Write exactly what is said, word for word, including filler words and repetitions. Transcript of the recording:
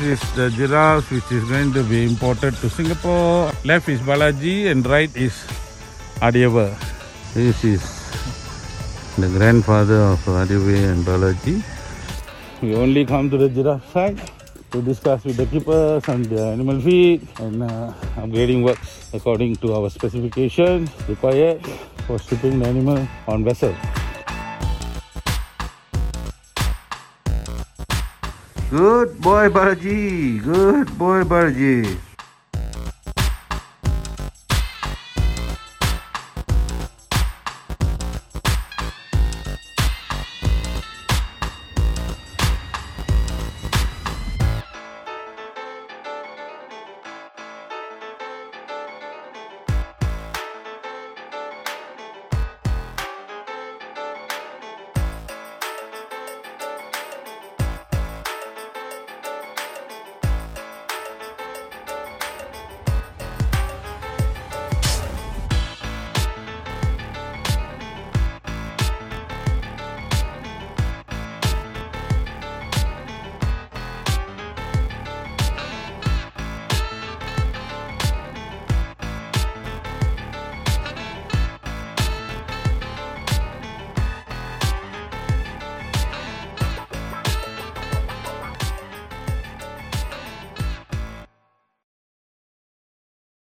is the giraffe which is going to be imported to Singapore. Left is Balaji and right is Adyava. This is the grandfather of Adyava and Balaji. We only come to the giraffe side to discuss with the keepers on the animal feed and uh, upgrading works according to our specifications required for shipping the animal on vessel. Good boy, Balaji. Good boy, Balaji.